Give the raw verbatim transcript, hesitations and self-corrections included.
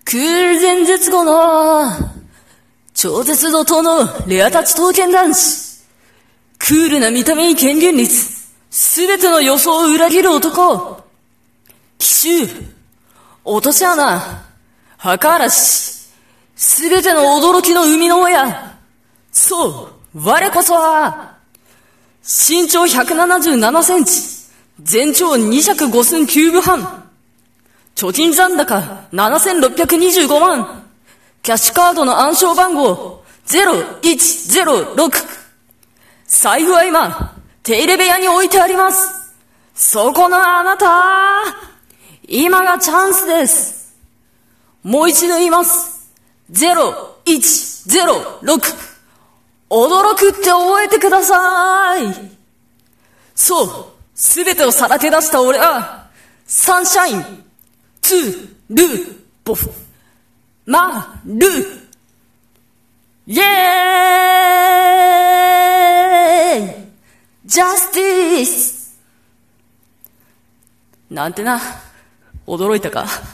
クール前絶後の超絶怒涛のレアタッチ刀剣男子。クールな見た目に権限率。すべての予想を裏切る男。奇襲。落とし穴。墓嵐。すべての驚きの生みの親。そう、我こそは。身長ひゃくななじゅうななセンチ。全長に尺ご寸きゅうぶ半。貯金残高ななせんろっぴゃくにじゅうごまん。キャッシュカードの暗証番号ゼロいちゼロろく。財布は今、手入れ部屋に置いてあります。そこのあなた、今がチャンスです。もう一度言います。ゼロいちゼロろく。驚くって覚えてください。そう、すべてをさらけ出した俺は、サンシャイン、ツー、ルー、ボフ、マー、ルー。イェーイ！ジャスティス！なんてな、驚いたか。